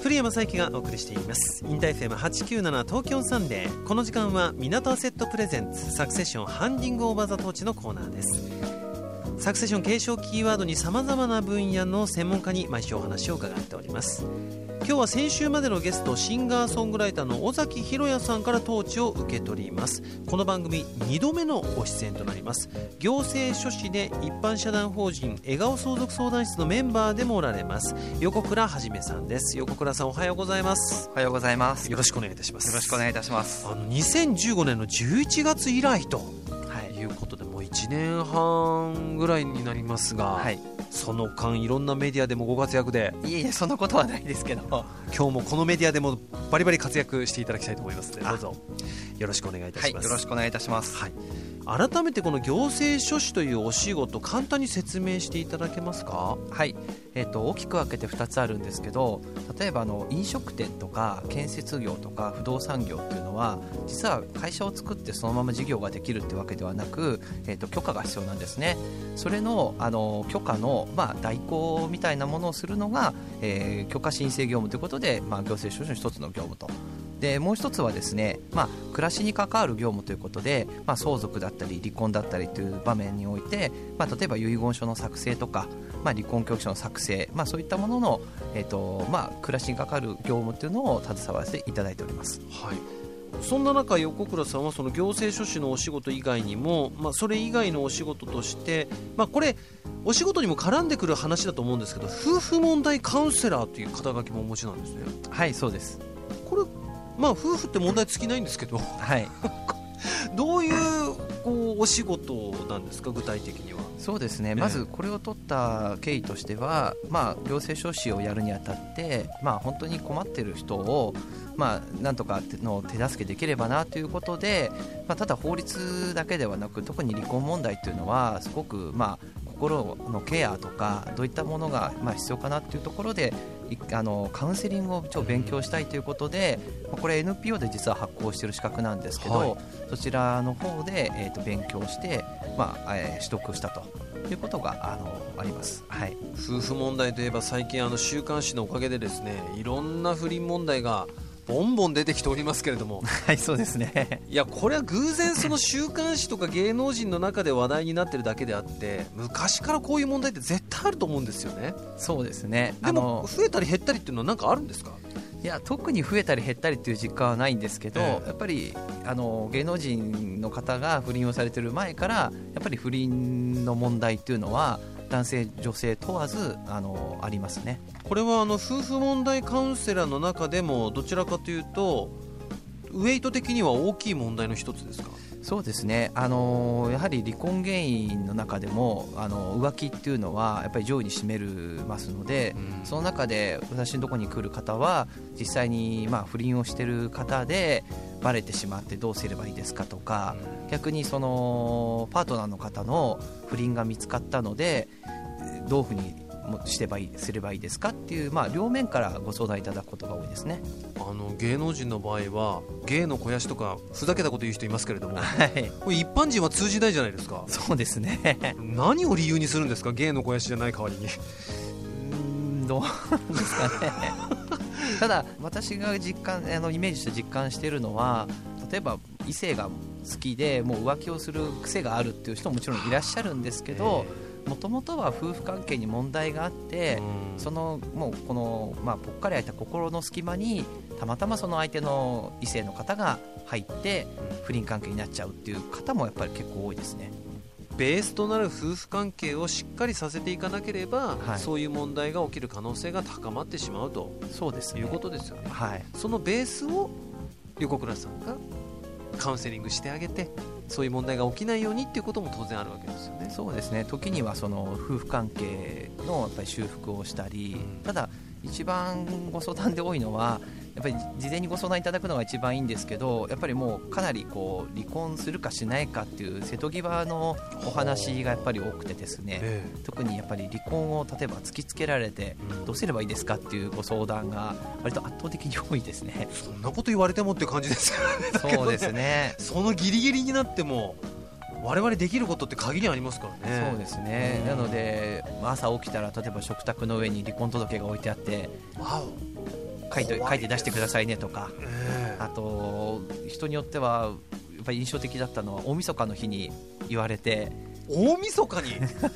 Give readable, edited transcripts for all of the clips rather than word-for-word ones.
古山佐伯がお送りしています。インター FM897 東京サンデー。この時間は港アセットプレゼンツサクセションハンディングオーバーザトーチのコーナーです。サクセション継承キーワードに様々な分野の専門家に毎週お話を伺っております。今日は先週までのゲストシンガーソングライターの尾崎裕也さんからトーチを受け取ります。この番組2度目のご出演となります。行政書士で一般社団法人笑顔相続相談室のメンバーでもおられます横倉はじめさんです。横倉さん、おはようございます。 おはようございます。 よろしくお願いいたします。 よろしくお願いいたします。 2015年の11月以来ということで、もう1年半ぐらいになりますが、はい、その間いろんなメディアでもご活躍で。 いえいえ、そんなことはないですけど、 今日もこのメディアでもバリバリ活躍していただきたいと思いますので、どうぞよろしくお願いいたします。 はい、よろしくお願いいたします。 はい、改めてこの行政書士というお仕事、簡単に説明していただけますか？ はい、大きく分けて2つあるんですけど、例えば飲食店とか建設業とか不動産業っていうのは、実は会社を作ってそのまま事業ができるってわけではなく、許可が必要なんですね。それの、許可の、代行みたいなものをするのが、許可申請業務ということで、行政書士の一つの業務と。でもう一つはですね、暮らしに関わる業務ということで、相続だったり離婚だったりという場面において、例えば遺言書の作成とか、離婚協議書の作成、そういったものの、暮らしに関わる業務というのを携わらせていただいております。 はい、そんな中、横倉さんはその行政書士のお仕事以外にも、それ以外のお仕事として、これお仕事にも絡んでくる話だと思うんですけど、夫婦問題カウンセラーという肩書きもお持ちなんですね。 はい、そうです。 これ、夫婦って問題尽きないんですけど、はい、どういうお仕事なんですか、具体的には。 そうですね、まずこれを取った経緯としては、行政書士をやるにあたって、本当に困っている人を、なんとかの手助けできればなということで、ただ法律だけではなく、特に離婚問題というのはすごく、心のケアとかどういったものが必要かなというところで、カウンセリングを勉強したいということで、これ NPO で実は発行している資格なんですけど、はい、そちらの方で、勉強して、取得したということがあります。はい、 夫婦問題といえば、最近週刊誌のおかげでですね、いろんな不倫問題がボンボン出てきておりますけれどもはい、そうですね。 いや、これは偶然その週刊誌とか芸能人の中で話題になってるだけであって、昔からこういう問題って絶対あると思うんですよね。 そうですね。 でも増えたり減ったりっていうのは何かあるんですか？ いや、特に増えたり減ったりという実感はないんですけど、やっぱり芸能人の方が不倫をされている前から、やっぱり不倫の問題というのは男性女性問わずありますね。 これは夫婦問題カウンセラーの中でもどちらかというとウェイト的には大きい問題の一つですか？ そうですね、やはり離婚原因の中でも浮気っていうのはやっぱり上位に占めますので、その中で私のところに来る方は実際に不倫をしている方でバレてしまってどうすればいいですかとか、逆にそのパートナーの方の不倫が見つかったのでどういうふうにすればいいですかっていう、両面からご相談いただくことが多いですね。 芸能人の場合は芸の肥やしとかふざけたこと言う人いますけれども、 はい、 これ一般人は通じないじゃないですか。 そうですね。 何を理由にするんですか、芸の肥やしじゃない代わりに。 どうですかねただ私がイメージして実感しているのは、例えば異性が好きでもう浮気をする癖があるっていう人ももちろんいらっしゃるんですけど、もともとは夫婦関係に問題があって、もうこの、ぽっかり開いた心の隙間にたまたまその相手の異性の方が入って不倫関係になっちゃうっていう方もやっぱり結構多いですね。 ベースとなる夫婦関係をしっかりさせていかなければ、 はい、 そういう問題が起きる可能性が高まってしまうと。 そうですね、 いうことですよね。 はい、 そのベースを横倉さんがカウンセリングしてあげて、そういう問題が起きないようにっていうことも当然あるわけですよね。 そうですね、時にはその夫婦関係のやっぱり修復をしたり、ただ一番ご相談で多いのはやっぱり事前にご相談いただくのが一番いいんですけど、やっぱりもうかなり離婚するかしないかっていう瀬戸際のお話がやっぱり多くてですね、特にやっぱり離婚を例えば突きつけられてどうすればいいですかっていうご相談が割と圧倒的に多いですね。 そんなこと言われてもって感じですよね。 そうですね。 そのギリギリになっても我々できることって限りありますからね。 そうですね、なので朝起きたら例えば食卓の上に離婚届が置いてあって、 書いて出してくださいねとか、あと人によってはやっぱり印象的だったのは大晦日の日に言われて、 大晦日に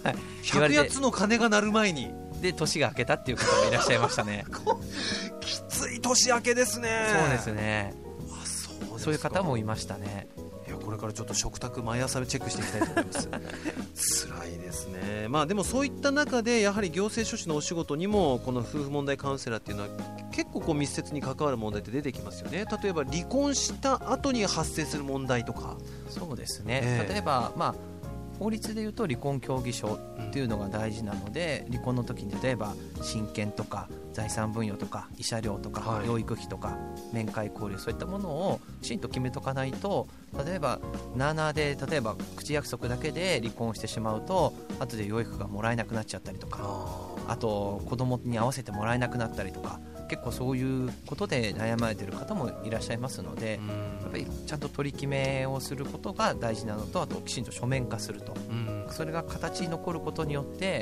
100八の鐘が鳴る前にで年が明けたっていう方もいらっしゃいましたねきつい年明けですね。 そうですね。そういう方もいましたね。 いや、これからちょっと食卓毎朝チェックしていきたいと思います辛いですね。でもそういった中でやはり行政書士のお仕事にもこの夫婦問題カウンセラーっていうのは結構密接に関わる問題って出てきますよね。例えば離婚した後に発生する問題とか。 そうですね、例えば、法律でいうと離婚協議書っていうのが大事なので、離婚の時に例えば親権とか財産分与とか慰謝料とか養育費とか面会交流、そういったものをきちんと決めとかないと、例えばで例えば口約束だけで離婚してしまうと後で養育がもらえなくなっちゃったりとか、あと子供に合わせてもらえなくなったりとか、結構そういうことで悩まれている方もいらっしゃいますので、やっぱりちゃんと取り決めをすることが大事なのと、あときちんと書面化すると、それが形に残ることによって、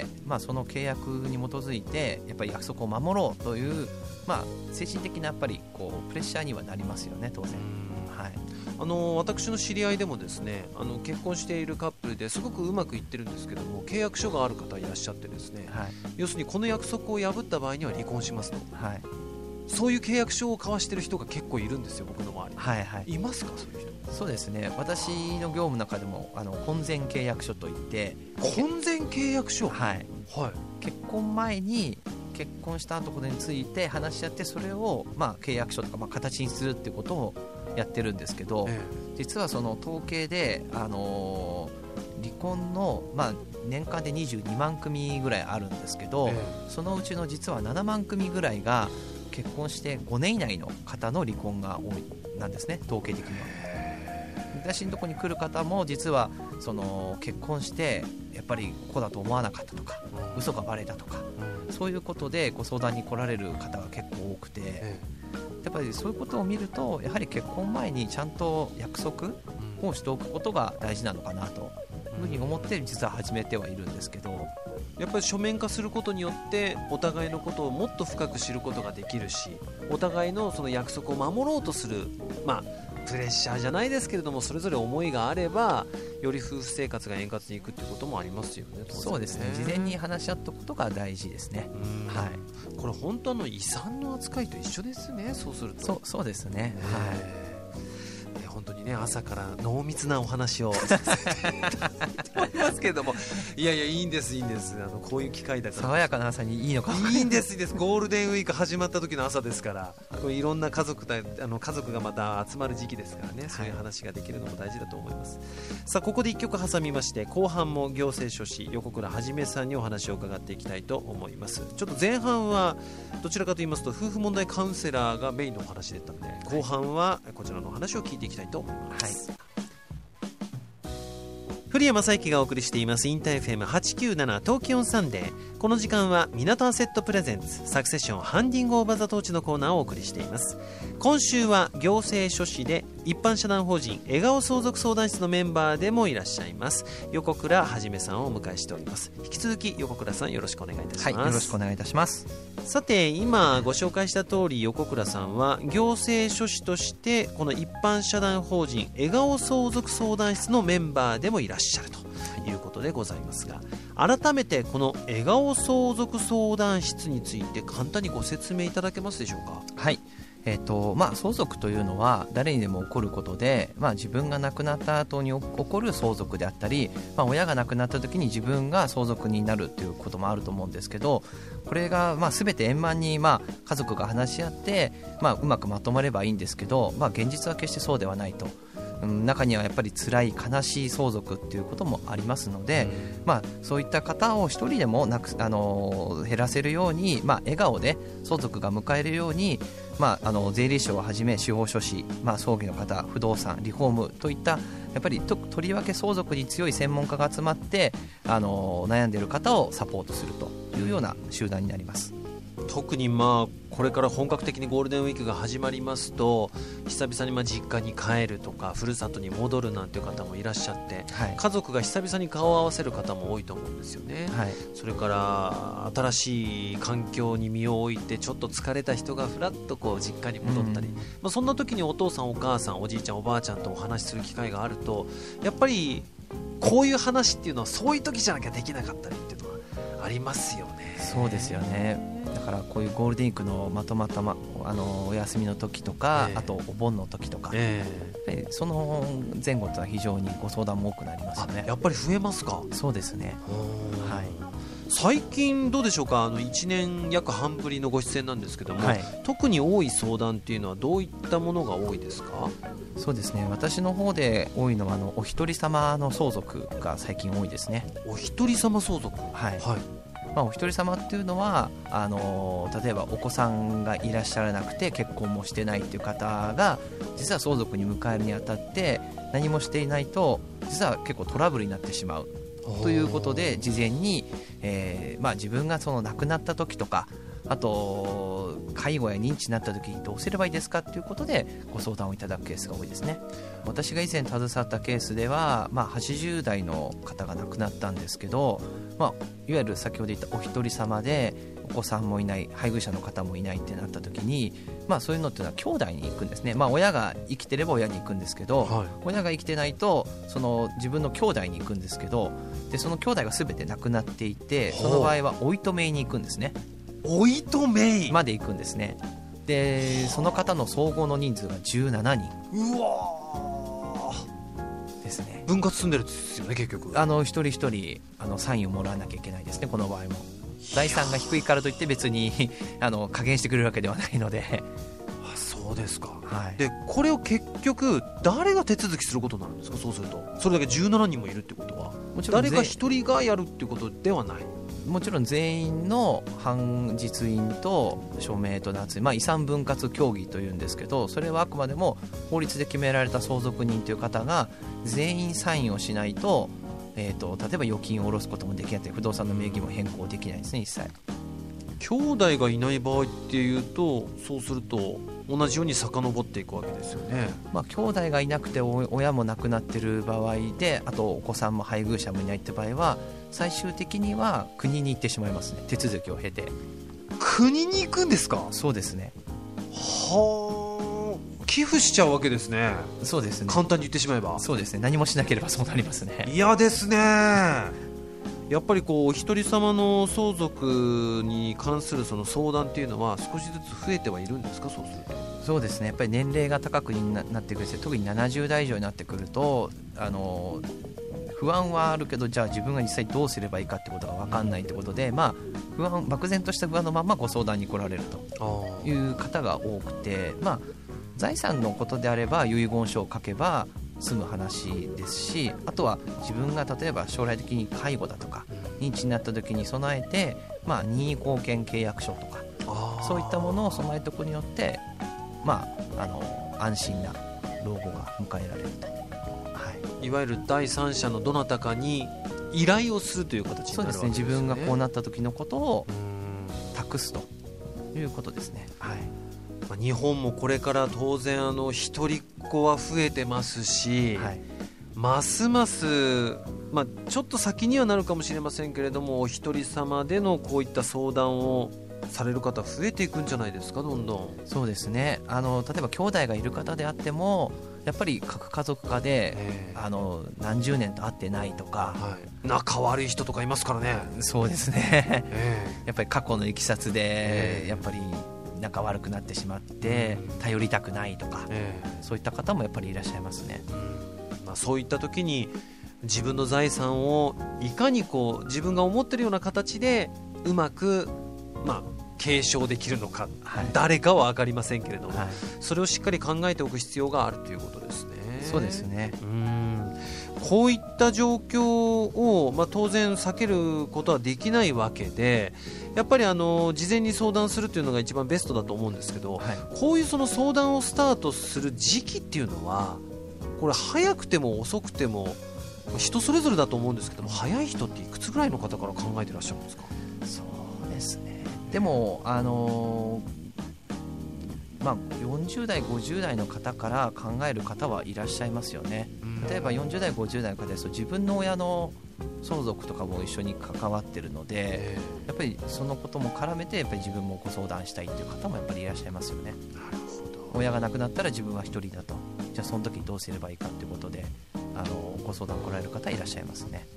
その契約に基づいてやっぱり約束を守ろうという、精神的なやっぱりプレッシャーにはなりますよね、当然。 私の知り合いでもですね、結婚しているカップルですごくうまくいってるんですけども、契約書がある方いらっしゃってですね、要するにこの約束を破った場合には離婚しますと、そういう契約書を交わしている人が結構いるんですよ、僕の周りに。いますか、そういう人。 そうですね、私の業務の中でも婚前契約書といって、 婚前契約書、 結婚前に結婚した後ことについて話し合って、それを契約書とか形にするっていうことをやってるんですけど、実はその統計で、離婚の、年間で22万組ぐらいあるんですけど、そのうちの実は7万組ぐらいが結婚して5年以内の方の離婚が多いなんですね、統計的には。私のところに来る方も実はその結婚してやっぱりこうだと思わなかったとか、嘘がバレたとか、そういうことでご相談に来られる方が結構多くて、やっぱりそういうことを見ると、やはり結婚前にちゃんと約束をしておくことが大事なのかなというふうに思って実は始めてはいるんですけど、 やっぱり書面化することによってお互いのことをもっと深く知ることができるし、お互いのその約束を守ろうとする、プレッシャーじゃないですけれども、それぞれ思いがあればより夫婦生活が円滑にいくっていうこともありますよね。 そうですね、事前に話し合ったことが大事ですね。 これ本当遺産の扱いと一緒ですね、そうすると。 そうですね、 本当にね、朝から濃密なお話をさせていただいておりますけれども、いいんです、こういう機会だから爽やかな朝にいいのかいいんです、ゴールデンウィーク始まった時の朝ですから、これいろんな家族がまた集まる時期ですからね、そういう話ができるのも大事だと思います。さあ、ここで1曲挟みまして、後半も行政書士横倉はじめさんにお話を伺っていきたいと思います。ちょっと前半はどちらかと言いますと夫婦問題カウンセラーがメインのお話だったので、後半はこちらのお話を聞いていきたいと思います。古谷正之がお送りしていますインター FM897 東京サンデー。この時間は港アセットプレゼンツサクセッションハンディングオーバーザトーチのコーナーをお送りしています。今週は行政書士で一般社団法人笑顔相続相談室のメンバーでもいらっしゃいます横倉はじめさんをお迎えしております。引き続き横倉さん、よろしくお願いいたします。 よろしくお願いいたします。 さて、今ご紹介した通り、横倉さんは行政書士としてこの一般社団法人笑顔相続相談室のメンバーでもいらっしゃるということでございますが、改めてこの笑顔相続相談室について簡単にご説明いただけますでしょうか。 はい、相続というのは誰にでも起こることで、自分が亡くなった後に起こる相続であったり、親が亡くなった時に自分が相続になるということもあると思うんですけど、これが全て円満に家族が話し合って、うまくまとまればいいんですけど、現実は決してそうではないと。中にはやっぱり辛い悲しい相続っていうこともありますので、そういった方を一人でも減らせるように、笑顔で相続が迎えるように、税理士をはじめ司法書士、葬儀の方、不動産、リフォームといったやっぱりとりわけ相続に強い専門家が集まって悩んでいる方をサポートするというような集団になります。 特にこれから本格的にゴールデンウィークが始まりますと、久々に実家に帰るとかふるさとに戻るなんていう方もいらっしゃって、 はい、 家族が久々に顔を合わせる方も多いと思うんですよね、はい、それから新しい環境に身を置いてちょっと疲れた人がふらっと実家に戻ったり、そんな時にお父さんお母さんおじいちゃんおばあちゃんとお話しする機会があると、やっぱりこういう話っていうのはそういう時じゃなきゃできなかったりっていうのはありますよね。 そうですよね。だからこういうゴールデンウィークのまとまったお休みの時とか、あとお盆の時とか、その前後というのは非常にご相談も多くなりますね。 やっぱり増えますか。 そうですね、はい、 最近どうでしょうか。1年約半ぶりのご出演なんですけども、特に多い相談っていうのはどういったものが多いですか。 そうですね、私の方で多いのはお一人様の相続が最近多いですね。 お一人様相続、 はい、お一人様っていうのは例えばお子さんがいらっしゃらなくて結婚もしてないっていう方が実は相続に迎えるにあたって何もしていないと実は結構トラブルになってしまうということで、事前に、自分が亡くなった時とか、あと介護や認知になった時にどうすればいいですかということでご相談をいただくケースが多いですね。私が以前携わったケースでは、80代の方が亡くなったんですけど、いわゆる先ほど言ったお一人様でお子さんもいない、配偶者の方もいないってなった時に、そういうのっていうのは兄弟に行くんですね。親が生きてれば親に行くんですけど、親が生きてないと自分の兄弟に行くんですけど、でその兄弟が全て亡くなっていて、その場合はおいとめいに行くんですね。 おいとめいまで行くんですね。でその方の総合の人数が17人。 うわですね。 分割住んでるんですよね。結局一人一人サインをもらわなきゃいけないですね。この場合も財産が低いからといって別に加減してくれるわけではないので。 そうですか、 はい、 でこれを結局誰が手続きすることになるんですか。そうするとそれだけ17人もいるってことは、もちろん誰か一人がやるっていうことではない。 もちろん全員の反実印と署名と捺印、遺産分割協議というんですけど、それはあくまでも法律で決められた相続人という方が全員サインをしないと、例えば預金を下ろすこともできない、不動産の名義も変更できないですね。一切兄弟がいない場合っていうと、そうすると同じように遡っていくわけですよね。 兄弟がいなくて親も亡くなっている場合で、あとお子さんも配偶者もいないって場合は最終的には国に行ってしまいますね。手続きを経て。 国に行くんですか。 そうですね。 はあ、寄付しちゃうわけですね。 そうですね。 簡単に言ってしまえば。 そうですね。何もしなければそうなりますね。 嫌ですね。やっぱりお一人様の相続に関するその相談っていうのは少しずつ増えてはいるんですか。そうすると。 そうですね。やっぱり年齢が高くなってくる、特に70代以上になってくると不安はあるけど、じゃあ自分が実際どうすればいいかってことが分かんないってことで、漠然とした不安のままご相談に来られるという方が多くて、財産のことであれば遺言書を書けば済む話ですし、あとは自分が例えば将来的に介護だとか認知になった時に備えて、任意貢献契約書とかそういったものを備えておくによって、安心な老後が迎えられると。 いわゆる第三者のどなたかに依頼をするという形になるわけですね。 そうですね。自分がこうなった時のことを託すということですね。 日本もこれから当然一人っ子は増えてますし、ますます、ちょっと先にはなるかもしれませんけれども、お一人様でのこういった相談をされる方増えていくんじゃないですか。どんどん。 そうですね。例えば兄弟がいる方であってもやっぱり核家族化で、何十年と会ってないとか、 仲悪い人とかいますからね。 そうですね、やっぱり過去のいきさつで、やっぱり仲悪くなってしまって頼りたくないとか、そういった方もやっぱりいらっしゃいますね。 そういった時に自分の財産をいかに自分が思っているような形でうまく継承できるのか、誰かは分かりませんけれども、それをしっかり考えておく必要があるということですね。 そうですね。 こういった状況を、当然避けることはできないわけで、やっぱり事前に相談するというのが一番ベストだと思うんですけど、こういうその相談をスタートする時期っていうのは、これ早くても遅くても人それぞれだと思うんですけども、早い人っていくつぐらいの方から考えてらっしゃるんですか。 そうですね。 でも、40代50代の方から考える方はいらっしゃいますよね。例えば40代50代の方ですと自分の親の相続とかも一緒に関わってるので、やっぱりそのことも絡めてやっぱり自分もご相談したいっていう方もやっぱりいらっしゃいますよね。 なるほど。 親が亡くなったら自分は一人だと、じゃあその時にどうすればいいかっていうことでご相談来られる方いらっしゃいますね。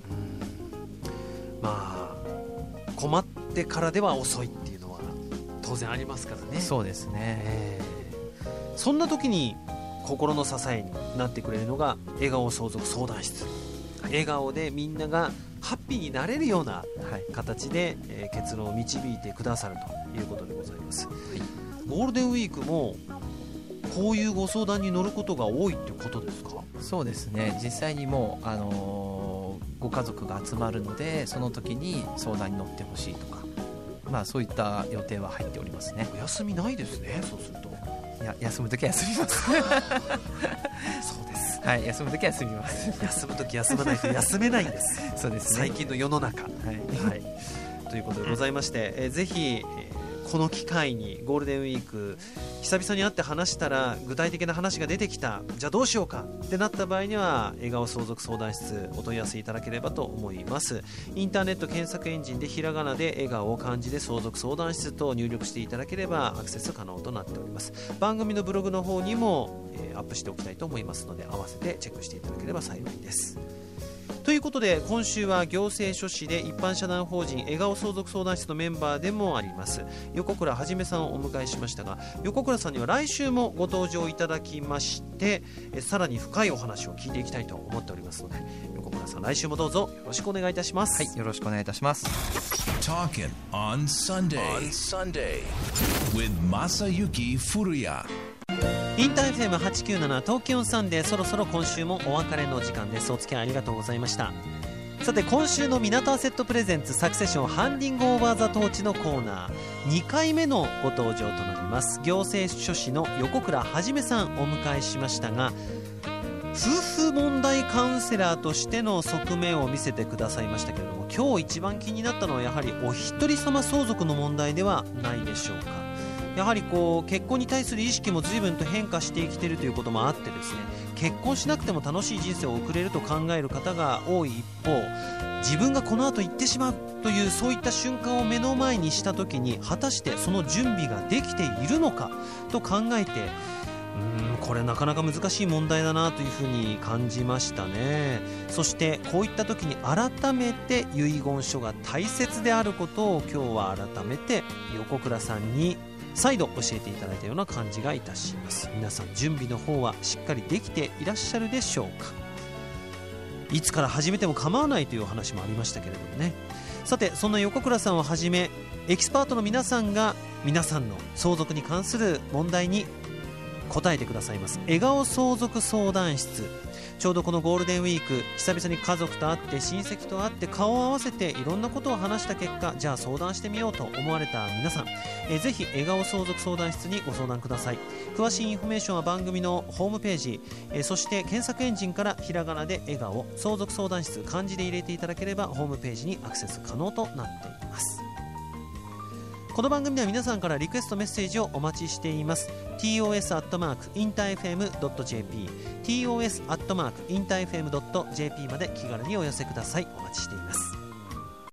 まあ困ってからでは遅いっていうのは当然ありますからね。 そうですね、 そんな時に心の支えになってくれるのが笑顔相続相談室、笑顔でみんながハッピーになれるような形で、結論を導いてくださるということでございます、ゴールデンウィークもこういうご相談に乗ることが多いっていうことですか？ そうですね、実際にもう、ご家族が集まるのでその時に相談に乗ってほしいとか、そういった予定は入っておりますね。 お休みないですね。そうするといや、休む時は休みますそうです、 はい、休む時は休みます。 休む時休まないと休めないんですそうですね、 最近の世の中、ということでございまして、ぜひ、この機会にゴールデンウィーク久々に会って話したら具体的な話が出てきた、じゃあどうしようかってなった場合には笑顔相続相談室お問い合わせいただければと思います。インターネット検索エンジンでひらがなで笑顔を漢字で相続相談室と入力していただければアクセス可能となっております。番組のブログの方にも、アップしておきたいと思いますので合わせてチェックしていただければ幸いです。ということで今週は行政書士で一般社団法人笑顔相続相談室のメンバーでもあります横倉はじめさんをお迎えしましたが、横倉さんには来週もご登場いただきまして、さらに深いお話を聞いていきたいと思っておりますので、横倉さん来週もどうぞよろしくお願いいたします。 はい、よろしくお願いいたします。 Talking on Sunday with Masayuki Furuya。 インター FM897 東京サンデー、そろそろ今週もお別れの時間です。お付き合いありがとうございました。さて今週の港アセットプレゼンツサクセションハンディングオーバーザトーチのコーナー2回目のご登場となります。行政書士の横倉はじめさんお迎えしましたが、夫婦問題カウンセラーとしての側面を見せてくださいましたけれども、今日一番気になったのはやはりお一人様相続の問題ではないでしょうか。やはり結婚に対する意識も随分と変化してきているということもあってですね、結婚しなくても楽しい人生を送れると考える方が多い一方、自分がこの後行ってしまうというそういった瞬間を目の前にした時に果たしてその準備ができているのかと考えて、これなかなか難しい問題だなというふうに感じましたね。そしてこういった時に改めて遺言書が大切であることを今日は改めて横倉さんに再度教えていただいたような感じがいたします。皆さん準備の方はしっかりできていらっしゃるでしょうか。いつから始めても構わないというお話もありましたけれどもね。さてそんな横倉さんをはじめエキスパートの皆さんが皆さんの相続に関する問題に答えてくださいます笑顔相続相談室、ちょうどこのゴールデンウィーク久々に家族と会って親戚と会って顔を合わせていろんなことを話した結果、じゃあ相談してみようと思われた皆さん、ぜひ笑顔相続相談室にご相談ください。詳しいインフォメーションは番組のホームページ、そして検索エンジンからひらがなで笑顔相続相談室漢字で入れていただければホームページにアクセス可能となっています。この番組では皆さんからリクエストメッセージをお待ちしています。 tos@interfm.jp tos@interfm.jp まで気軽にお寄せください。お待ちしています。